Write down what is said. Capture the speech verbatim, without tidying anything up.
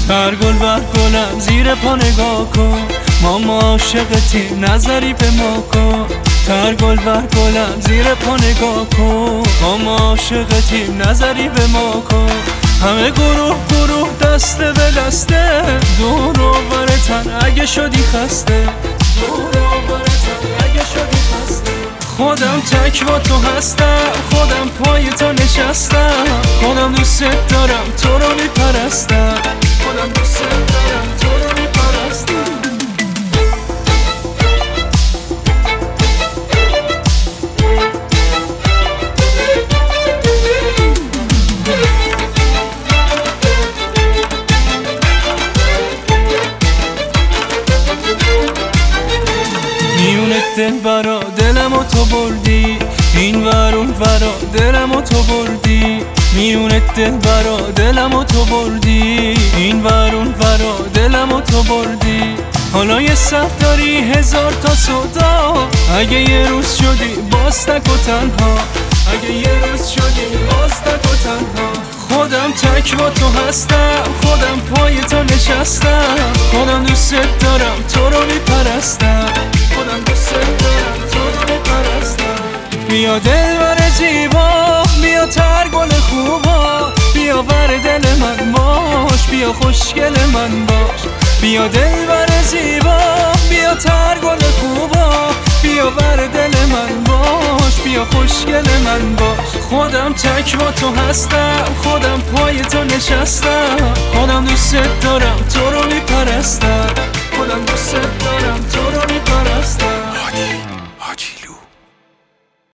هر گل بر گلم زیر پا نگاه کن، ما ما عاشقتیم نظری به ما کن. هر گل بر گلم زیر پا نگاه کن، ما ما عاشقتیم نظری به ما کن. همه گروه گروه دسته به دسته، دور و برتن اگه شدی خسته، دور و برتن اگه شدی خسته. خودم تک با تو هستم، خودم پای تو نشستم، خودم دوست دارم تو رو میپرستم، خودم دوست دارم تو رو میپرستم. میونه دل برا دلم و تو بردی، این ور اون ورا دلم و تو بردی. میونه دل برا دلم و تو بردی، این ور اون ورا دلم و تو بردی. حالا یه سر داری هزار تا سودا، اگه یه روز شدی باز تک و تنها، اگه یه روز شدی باز تک و تنها. خودم تک با تو هستم، خودم پای تو نشستم، خودم دوست دارم تو رو میپرستم، خودم دوست دارم تو رو میپرستم. بیا دلبر زیبا، بیا تر گل خوبا، بیا بر دل من باش، بیا خوشگل من باش. بیا دلبر زیبا، بیا تر گل خوبا، بیا بر دل من باش، بیا خوشگل من باش. خودم تک با تو هستم، خودم پای تو نشستم، خودم دوست دارم تو رو میپرستم، خودم دوست دارم تو رو میپرستم.